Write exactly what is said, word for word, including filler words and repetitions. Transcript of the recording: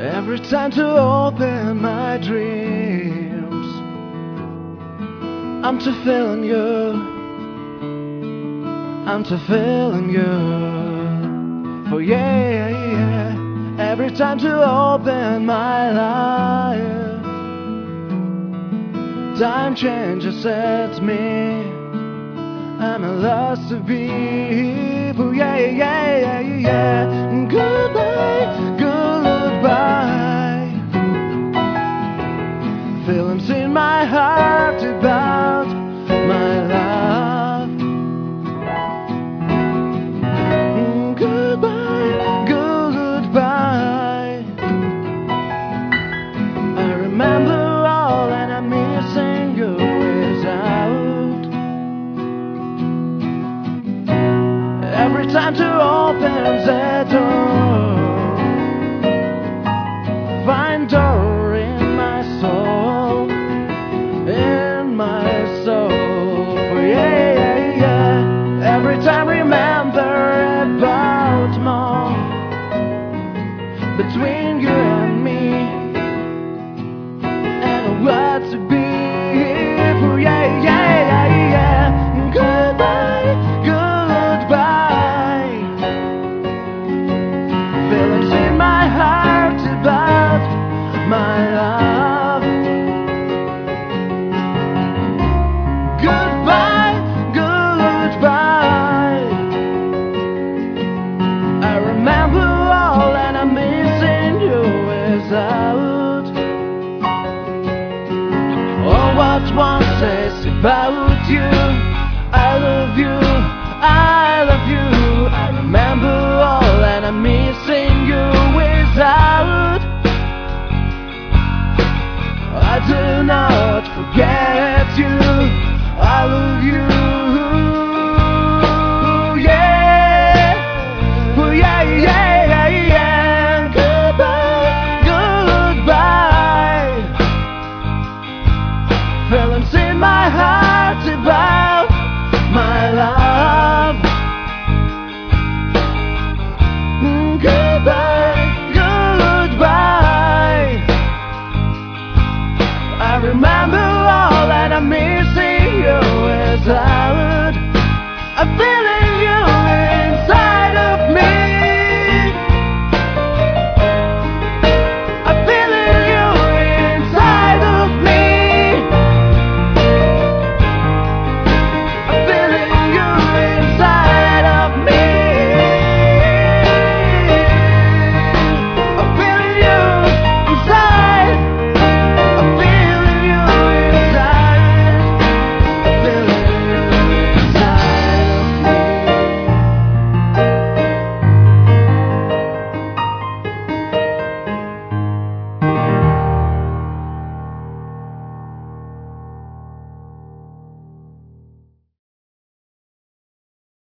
Every time to open my dreams, I'm to feeling you, I'm to feeling you. For yeah, yeah. Every time to open my life, time changes at me. I'm a lost to be. For yeah, yeah, yeah, yeah. Goodbye, goodbye. Feelings in my heart about my love. Goodbye, goodbye. I remember all and I'm missing you without. Every time to open the door, find door in my soul, in my soul. For yeah, yeah, yeah. Every time remember about more between you and me, and what to be. For yeah, yeah, yeah, yeah. Goodbye, goodbye. Feelings in my heart about my love. Goodbye, goodbye. I remember all and I'm missing you without. Oh, what one says about you.